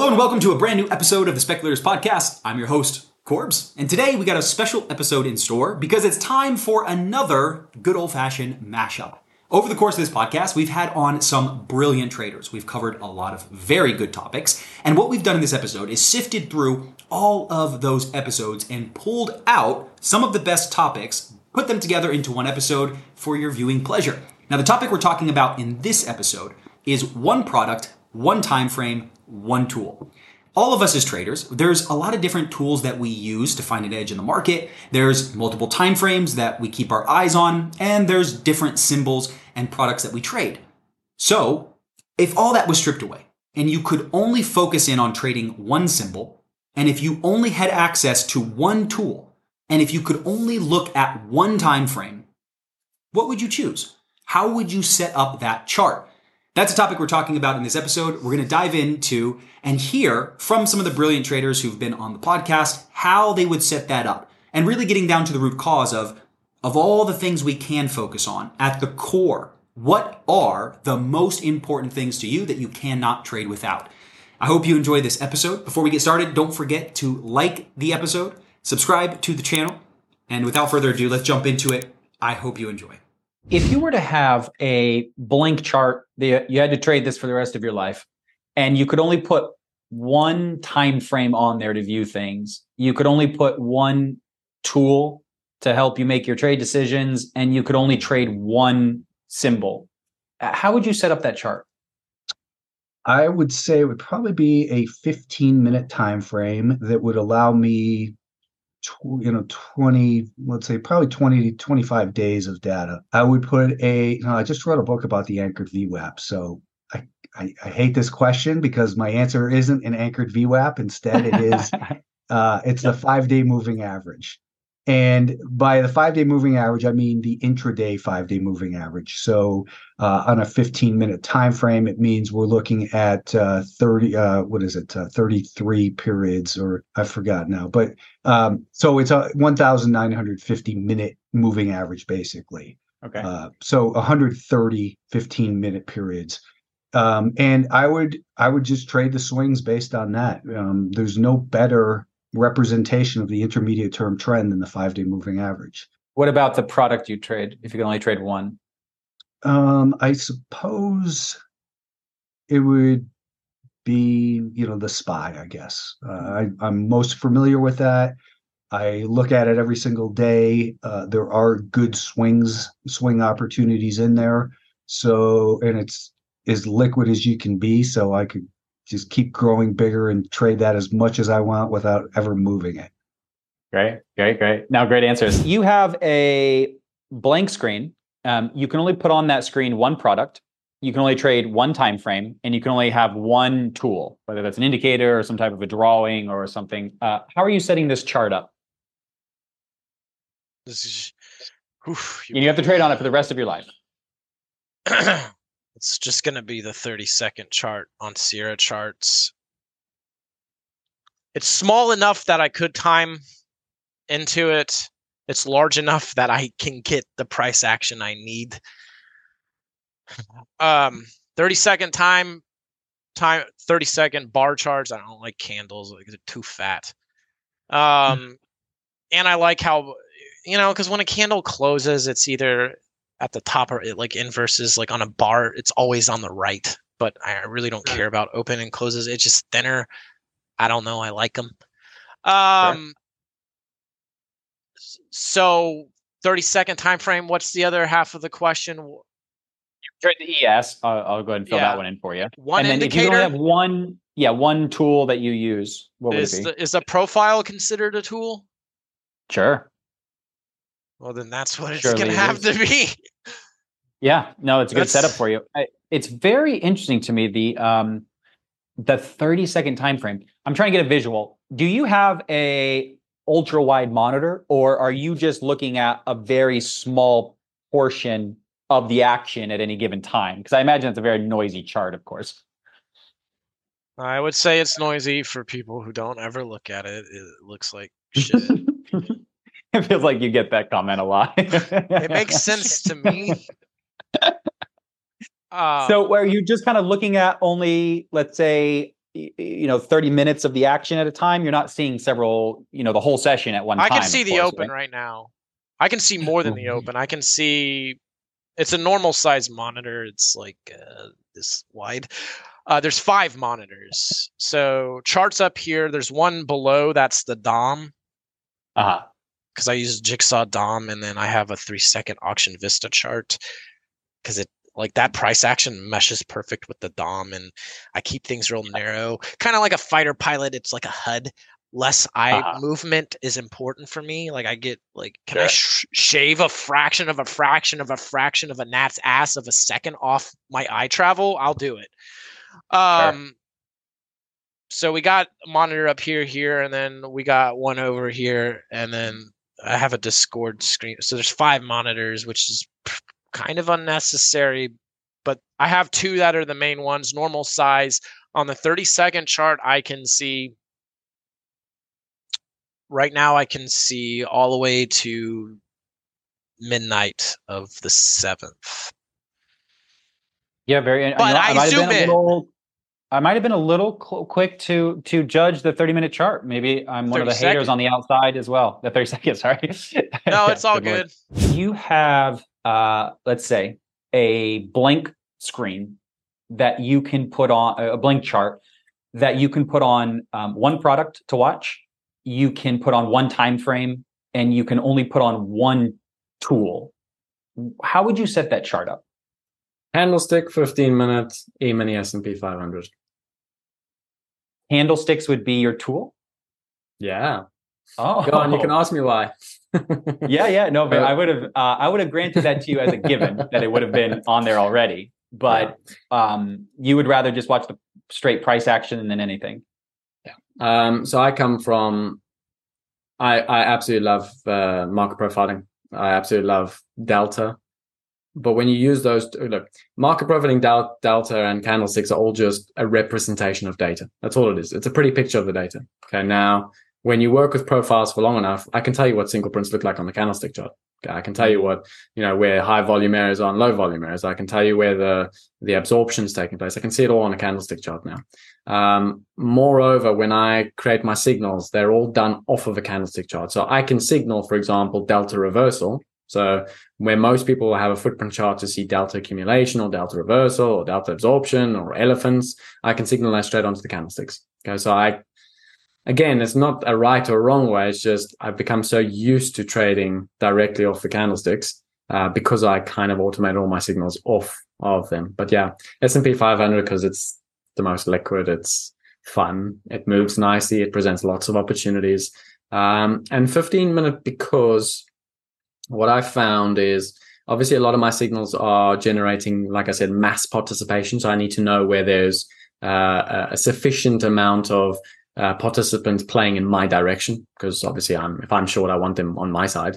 Hello and welcome to a brand new episode of the Speculators Podcast. I'm your host, Corbs, and today we got a special episode in store because it's time for another good old-fashioned mashup. Over the course of this podcast, we've had on some brilliant traders. We've covered a lot of very good topics, and what we've done in this episode is sifted through all of those episodes and pulled out some of the best topics, put them together into one episode for your viewing pleasure. Now, the topic we're talking about in this episode is one product, one time frame, one tool. All of us as traders, there's a lot of different tools that we use to find an edge in the market. There's multiple time frames that we keep our eyes on, and there's different symbols and products that we trade. So, if all that was stripped away, and you could only focus in on trading one symbol, and if you only had access to one tool, and if you could only look at one time frame, what would you choose? How would you set up that chart? That's a topic we're talking about in this episode. We're going to dive into and hear from some of the brilliant traders who've been on the podcast, how they would set that up, and really getting down to the root cause of all the things we can focus on at the core. What are the most important things to you that you cannot trade without? I hope you enjoy this episode. Before we get started, don't forget to like the episode, subscribe to the channel, and without further ado, let's jump into it. I hope you enjoy. If you were to have a blank chart, you had to trade this for the rest of your life, and you could only put one time frame on there to view things, you could only put one tool to help you make your trade decisions, and you could only trade one symbol, how would you set up that chart? I would say it would probably be a 15-minute time frame that would allow me 20, let's say probably 20 to 25 days of data. I would put I just wrote a book about the anchored VWAP. So I hate this question because my answer isn't an anchored VWAP. Instead, it is, it's the 5-day moving average. And by the 5-day moving average, I mean the intraday 5-day moving average. So on a 15-minute time frame, it means we're looking at 33 periods, or I forgot now. But so it's a 1,950 minute moving average, basically. Okay. So 130 15-minute periods. And I would just trade the swings based on that. There's no better representation of the intermediate term trend than the 5-day moving average. What about the product you trade if you can only trade one? I suppose it would be, the SPY, I guess. I'm most familiar with that. I look at it every single day. There are good swing opportunities in there. So, and it's as liquid as you can be. So I could just keep growing bigger and trade that as much as I want without ever moving it. Great. Now, great answers. You have a blank screen. You can only put on that screen one product. You can only trade one time frame, and you can only have one tool, whether that's an indicator or some type of a drawing or something. How are you setting this chart up? You have to trade on it for the rest of your life. It's just going to be the 30-second chart on Sierra charts. It's small enough that I could time into it. It's large enough that I can get the price action I need. 30-second 30-second bar charts. I don't like candles. Like, they're too fat. And I like how, because when a candle closes, it's either at the top or it like inverses, like on a bar, it's always on the right. But I really don't care about open and closes. It's just thinner. I don't know. I like them. Sure. So 30-second time frame. What's the other half of the question? You trade the ES. I'll go ahead and fill that one in for you. One and then indicator. If you only have one tool that you use, what would it be? Is the profile considered a tool? Sure. Well, then that's what it's Surely going to have to be. Yeah, no, it's a good setup for you. It's very interesting to me, the 30-second time frame. I'm trying to get a visual. Do you have a ultra wide monitor, or are you just looking at a very small portion of the action at any given time? Because I imagine it's a very noisy chart, of course. I would say it's noisy for people who don't ever look at it. It looks like shit. It feels like you get that comment a lot. It makes sense to me. So are you just kind of looking at only, let's say, 30 minutes of the action at a time. You're not seeing several, the whole session at one time. I can see of the course, open right? now. I can see more than the open. I can see it's a normal size monitor. It's like this wide. There's 5 monitors. So charts up here. There's one below. That's the DOM. Because I use Jigsaw DOM, and then I have a 3-second Auction Vista chart because it like that price action meshes perfect with the DOM, and I keep things real narrow, kind of like a fighter pilot. It's like a HUD. Less eye movement is important for me. Like I get like, can I shave a fraction of a fraction of a fraction of a gnat's ass of a second off my eye travel? I'll do it. So we got a monitor up here, and then we got one over here, and then I have a Discord screen. So there's 5 monitors, which is kind of unnecessary, but I have 2 that are the main ones, normal size. On the 30-second chart, I can see right now, I can see all the way to midnight of the 7th. Yeah, very. But I zoom in. I might have been a little quick to judge the 30-minute chart. Maybe I'm one of the haters on the outside as well. The 30 seconds, sorry. No, it's all good. You have, let's say, a blank screen that you can put on, a blank chart that you can put on one product to watch. You can put on one time frame, and you can only put on one tool. How would you set that chart up? Candlestick, 15 minutes, E-mini S&P 500. Candlesticks would be your tool? Yeah. Oh, go on. You can ask me why. Yeah. No, but I would have granted that to you as a given that it would have been on there already. But you would rather just watch the straight price action than anything. Yeah. So I come from. I absolutely love market profiling. I absolutely love Delta. But when you use those, look, market profiling, Delta, and candlesticks are all just a representation of data. That's all it is. It's a pretty picture of the data. Okay. Now, when you work with profiles for long enough, I can tell you what single prints look like on the candlestick chart. Okay. I can tell you what, where high volume areas are and low volume areas. I can tell you where the absorption is taking place. I can see it all on a candlestick chart now. Moreover, when I create my signals, they're all done off of a candlestick chart. So I can signal, for example, delta reversal. So where most people have a footprint chart to see delta accumulation or delta reversal or delta absorption or elephants, I can signal that straight onto the candlesticks. Okay. So again, it's not a right or wrong way. It's just I've become so used to trading directly off the candlesticks because I kind of automated all my signals off of them. But yeah, S&P 500 because it's the most liquid. It's fun. It moves nicely. It presents lots of opportunities. And 15-minute because what I found is obviously a lot of my signals are generating, like I said, mass participation. So I need to know where there's a sufficient amount of participants playing in my direction, because obviously if I'm short, I want them on my side.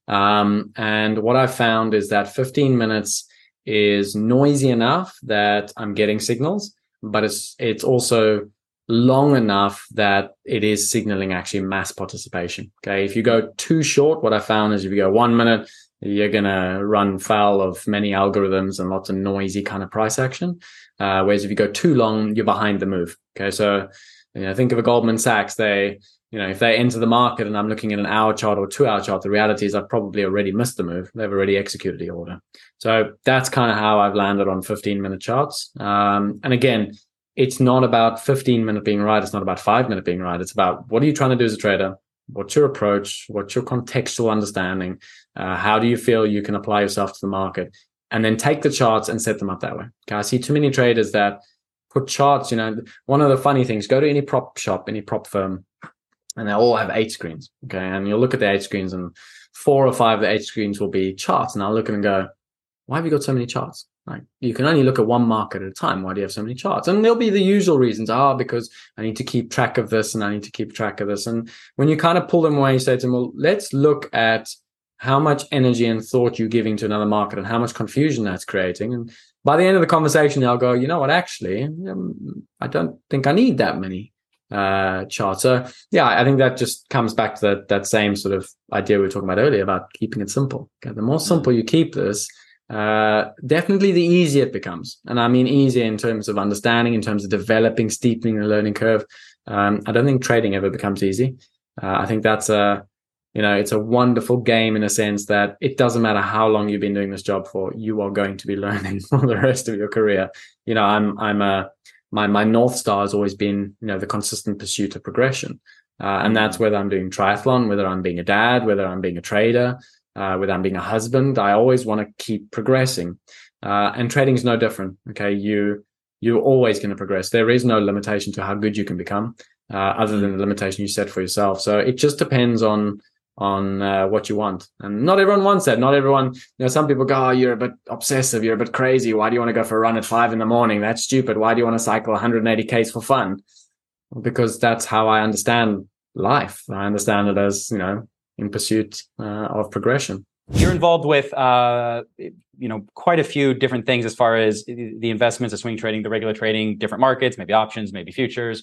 And what I found is that 15 minutes is noisy enough that I'm getting signals, but it's also long enough that it is signaling actually mass participation. Okay. If you go too short, what I found is if you go 1 minute, you're going to run foul of many algorithms and lots of noisy kind of price action. Whereas if you go too long, you're behind the move. Okay. So, think of a Goldman Sachs. If they enter the market and I'm looking at an hour chart or 2 hour chart, the reality is I've probably already missed the move. They've already executed the order. So that's kind of how I've landed on 15-minute charts. And again, it's not about 15-minute being right. It's not about 5-minute being right. It's about what are you trying to do as a trader? What's your approach? What's your contextual understanding? How do you feel you can apply yourself to the market? And then take the charts and set them up that way. Okay, I see too many traders that put charts, one of the funny things, go to any prop shop, any prop firm, and they all have 8 screens. Okay. And you'll look at the 8 screens and 4 or 5 of the 8 screens will be charts. And I'll look at and go, why have you got so many charts? Like, you can only look at one market at a time. Why do you have so many charts? And there'll be the usual reasons. Because I need to keep track of this and I need to keep track of this. And when you kind of pull them away, you say to them, well, let's look at how much energy and thought you're giving to another market and how much confusion that's creating. And by the end of the conversation, they'll go, you know what, actually, I don't think I need that many charts. So yeah, I think that just comes back to that same sort of idea we were talking about earlier about keeping it simple. Okay, the more simple you keep this, definitely the easier it becomes. And I mean easier in terms of understanding, in terms of developing, steepening the learning curve. I don't think trading ever becomes easy. I think that's it's a wonderful game in a sense that it doesn't matter how long you've been doing this job for, you are going to be learning for the rest of your career. My North Star has always been, the consistent pursuit of progression. And that's whether I'm doing triathlon, whether I'm being a dad, whether I'm being a trader, whether I'm being a husband. I always want to keep progressing. And trading is no different. Okay. You're always going to progress. There is no limitation to how good you can become, other than the limitation you set for yourself. So it just depends on what you want. And not everyone wants that. Not everyone, some people go, oh, you're a bit obsessive, you're a bit crazy. Why do you want to go for a run at 5 a.m? That's stupid. Why do you want to cycle 180 Ks for fun? Because that's how I understand life. I understand it as, in pursuit of progression. You're involved with, quite a few different things as far as the investments, the swing trading, the regular trading, different markets, maybe options, maybe futures.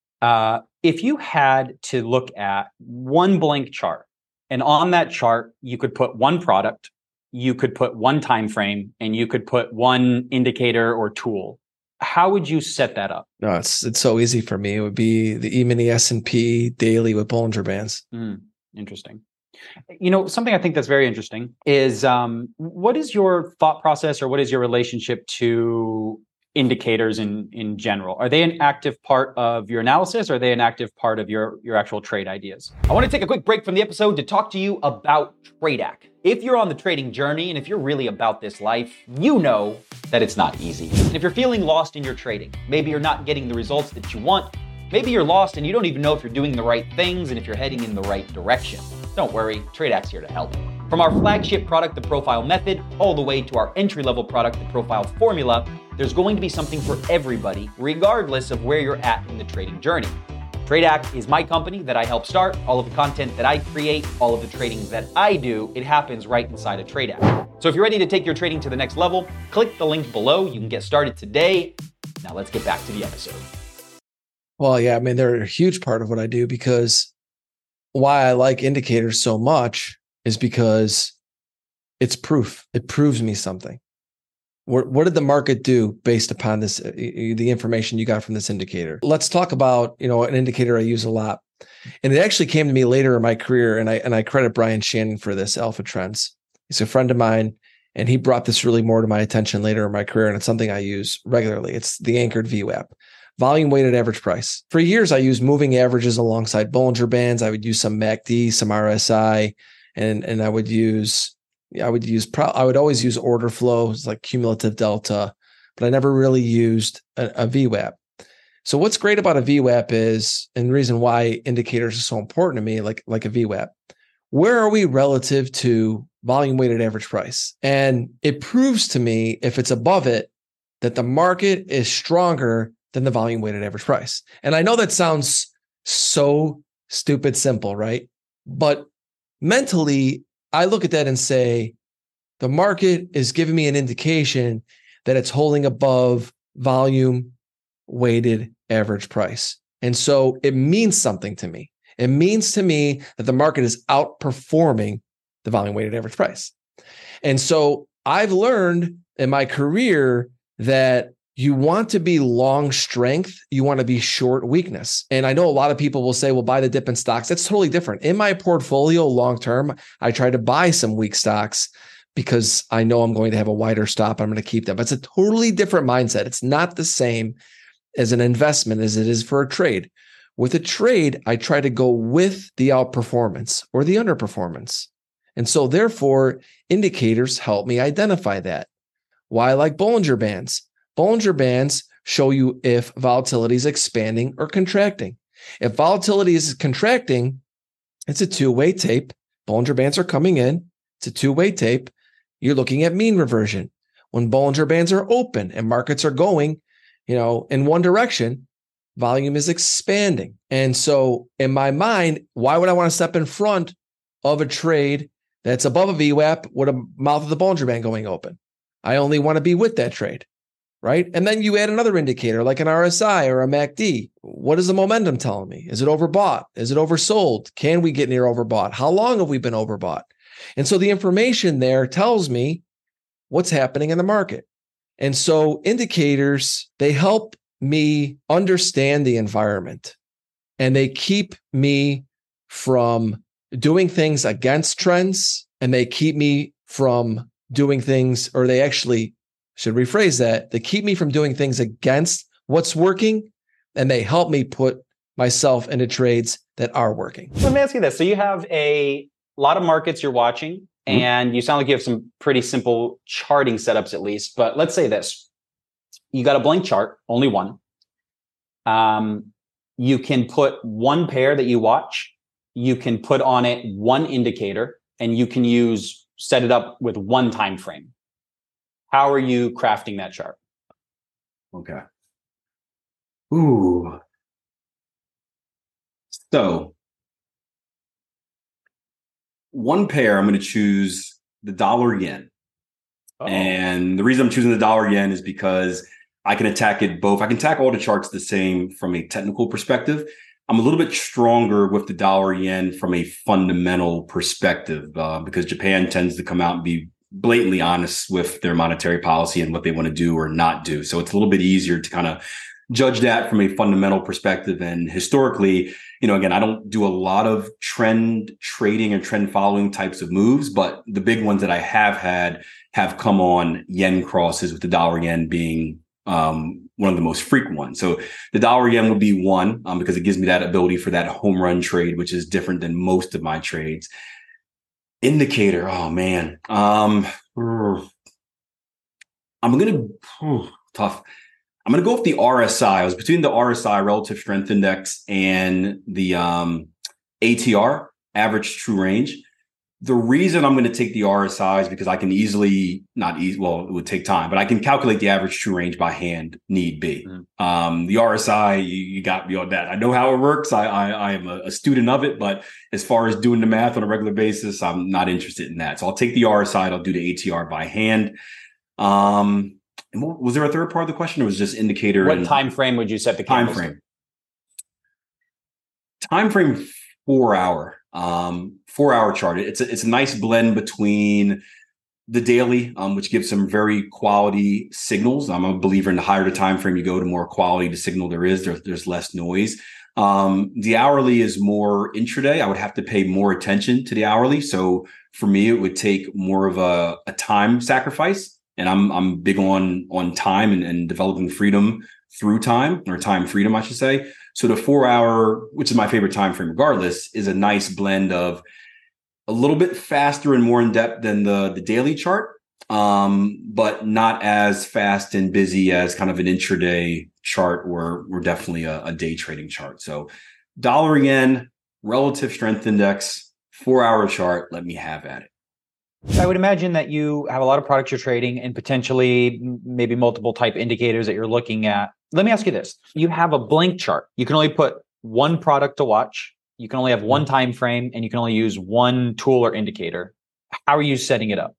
If you had to look at one blank chart, and on that chart, you could put one product, you could put one time frame, and you could put one indicator or tool, how would you set that up? No, it's so easy for me. It would be the E-mini S&P daily with Bollinger Bands. Interesting. Something I think that's very interesting is what is your thought process, or what is your relationship to indicators in general? Are they an active part of your analysis, or are they an active part of your actual trade ideas? I want to take a quick break from the episode to talk to you about Tradeac. If you're on the trading journey, and if you're really about this life, you know that it's not easy. And if you're feeling lost in your trading, maybe you're not getting the results that you want, maybe you're lost and you don't even know if you're doing the right things and if you're heading in the right direction. Don't worry, Tradeac's here to help. From our flagship product, the Profile Method, all the way to our entry-level product, the Profile Formula, there's going to be something for everybody, regardless of where you're at in the trading journey. Tradeac is my company that I help start. All of the content that I create, all of the trading that I do, it happens right inside of Tradeac. So if you're ready to take your trading to the next level, click the link below. You can get started today. Now let's get back to the episode. Well, yeah, I mean, they're a huge part of what I do, because why I like indicators so much is because it's proof. It proves me something. What did the market do based upon this, the information you got from this indicator? Let's talk about, an indicator I use a lot. And it actually came to me later in my career, and I credit Brian Shannon for this, Alpha Trends. He's a friend of mine, and he brought this really more to my attention later in my career, and it's something I use regularly. It's the Anchored VWAP. Volume weighted average price. For years, I used moving averages alongside Bollinger Bands. I would use some MACD, some RSI, and I would always use order flows like cumulative delta, but I never really used a VWAP. So what's great about a VWAP is, and the reason why indicators are so important to me, like a VWAP, where are we relative to volume weighted average price? And it proves to me, if it's above it, that the market is stronger than the volume weighted average price. And I know that sounds so stupid simple, right? But mentally, I look at that and say, the market is giving me an indication that it's holding above volume weighted average price. And so it means something to me. It means to me that the market is outperforming the volume weighted average price. And so I've learned in my career that you want to be long strength, you want to be short weakness. And I know a lot of people will say, well, buy the dip in stocks. That's totally different. In my portfolio long-term, I try to buy some weak stocks because I know I'm going to have a wider stop. I'm going to keep them. It's a totally different mindset. It's not the same as an investment as it is for a trade. With a trade, I try to go with the outperformance or the underperformance. And so therefore, indicators help me identify that. Why I like Bollinger Bands. Bollinger Bands show you if volatility is expanding or contracting. If volatility is contracting, it's a two-way tape. Bollinger Bands are coming in. It's a two-way tape. You're looking at mean reversion. When Bollinger Bands are open and markets are going, in one direction, volume is expanding. And so in my mind, why would I want to step in front of a trade that's above a VWAP with a mouth of the Bollinger Band going open? I only want to be with that trade. Right? And then you add another indicator like an RSI or a MACD. What is the momentum telling me? Is it overbought? Is it oversold? Can we get near overbought? How long have we been overbought? And so the information there tells me what's happening in the market. And so indicators, they help me understand the environment, and they keep me from doing things against trends, and they keep me from doing things, or they actually should rephrase that. They keep me from doing things against what's working, and they help me put myself into trades that are working. Let me ask you this. So you have a lot of markets you're watching, and you sound like you have some pretty simple charting setups at least. But let's say this. You got a blank chart, only one. You can put one pair that you watch. You can put on it one indicator, and you can set it up with one time frame. How are you crafting that chart? Okay. Ooh. So one pair, I'm going to choose the dollar yen. Oh. And the reason I'm choosing the dollar yen is because I can attack it both. I can attack all the charts the same from a technical perspective. I'm a little bit stronger with the dollar yen from a fundamental perspective because Japan tends to come out and be blatantly honest with their monetary policy and what they want to do or not do. So it's a little bit easier to kind of judge that from a fundamental perspective. And historically, again, I don't do a lot of trend trading and trend following types of moves, but the big ones that I have had have come on yen crosses, with the dollar yen being one of the most frequent ones. So the dollar yen would be one because it gives me that ability for that home run trade, which is different than most of my trades. Indicator. Oh man. I'm tough. I'm going to go with the RSI. I was between the RSI, Relative Strength Index, and the ATR, Average True Range. The reason I'm going to take the RSI is because I can it would take time, but I can calculate the average true range by hand, need be. Mm-hmm. The RSI, you got me on that. I know how it works. I am a student of it, but as far as doing the math on a regular basis, I'm not interested in that. So I'll take the RSI and I'll do the ATR by hand. And was there a third part of the question, or was it just indicator? What time frame would you set the time frame? Time frame 4 hour. 4 hour chart. It's a nice blend between the daily, which gives some very quality signals. I'm a believer in the higher the time frame you go, the more quality the signal there is. There's less noise. The hourly is more intraday. I would have to pay more attention to the hourly. So for me, it would take more of a time sacrifice. And I'm big on time and developing freedom through time, or time freedom, I should say. So the 4 hour, which is my favorite time frame regardless, is a nice blend of a little bit faster and more in depth than the daily chart, but not as fast and busy as kind of an intraday chart or definitely a day trading chart. So dollar yen, Relative Strength Index, 4 hour chart, let me have at it. I would imagine that you have a lot of products you're trading and potentially maybe multiple type indicators that you're looking at. Let me ask you this. You have a blank chart. You can only put one product to watch. You can only have one time frame, and you can only use one tool or indicator. How are you setting it up?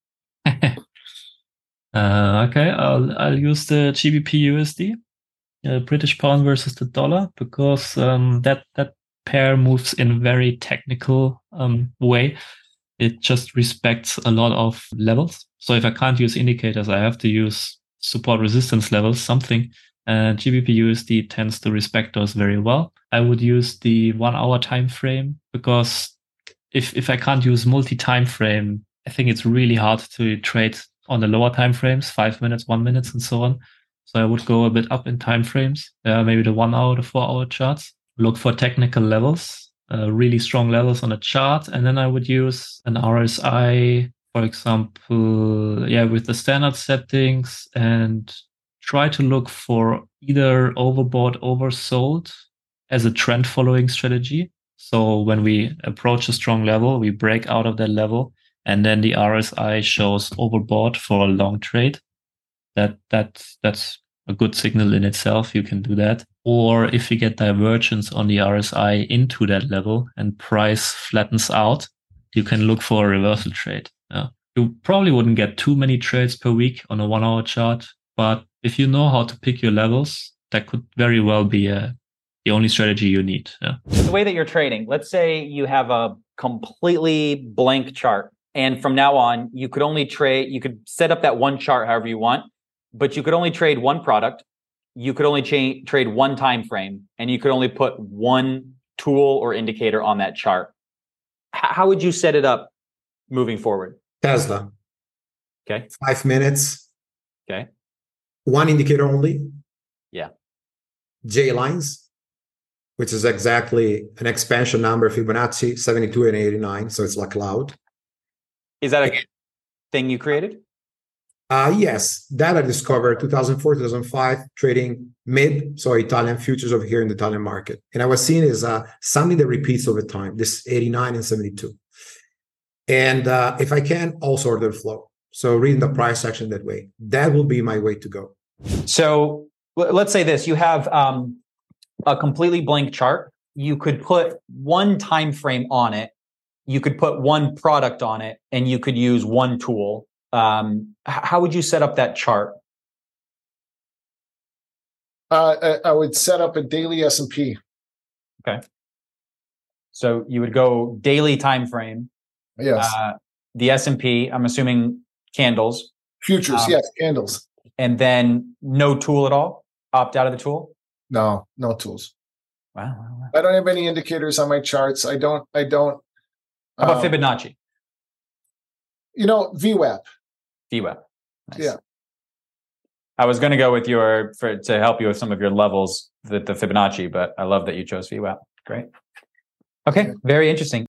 Okay, I'll use the GBP USD, British pound versus the dollar, because that pair moves in a very technical way. It just respects a lot of levels. So if I can't use indicators, I have to use support resistance levels, something. GBP USD tends to respect those very well. I would use the 1 hour time frame, because if I can't use multi-time frame, I think it's really hard to trade on the lower time frames, 5 minutes, 1 minute, and so on. So I would go a bit up in time frames, maybe the 1 hour, the 4 hour charts. Look for technical levels, really strong levels on a chart, and then I would use an RSI, for example, with the standard settings, and try to look for either overbought, oversold as a trend following strategy. So when we approach a strong level, we break out of that level, and then the RSI shows overbought for a long trade. That's a good signal in itself. You can do that. Or if you get divergence on the RSI into that level and price flattens out, you can look for a reversal trade. You probably wouldn't get too many trades per week on a 1 hour chart, but if you know how to pick your levels, that could very well be the only strategy you need. Yeah. So the way that you're trading, let's say you have a completely blank chart And from now on, you could only trade, you could set up that one chart however you want, but you could only trade one product. You could only trade one time frame, and you could only put one tool or indicator on that chart. How would you set it up moving forward? Tesla. Okay. 5 minutes. Okay. One indicator only. Yeah. J lines, which is exactly an expansion number, Fibonacci 72 and 89. So it's like cloud. Is that a thing you created? Yes, that I discovered 2004, 2005, trading mid, so Italian futures over here in the Italian market. And I was seeing is something that repeats over time, this 89 and 72. And if I can, also order flow. So reading the price action that way, that will be my way to go. So let's say this, you have a completely blank chart. You could put one time frame on it. You could put one product on it, and you could use one tool. How would you set up that chart? I would set up a daily S&P. Okay. So you would go daily time frame. Yes. The S&P, I'm assuming candles. Futures, yes, candles. And then no tool at all? Opt out of the tool? No tools. Wow. I don't have any indicators on my charts. I don't. How about Fibonacci? VWAP. VWAP. Nice. Yeah. I was going to go with to help you with some of your levels, the Fibonacci, but I love that you chose VWAP. Great. Okay. Very interesting.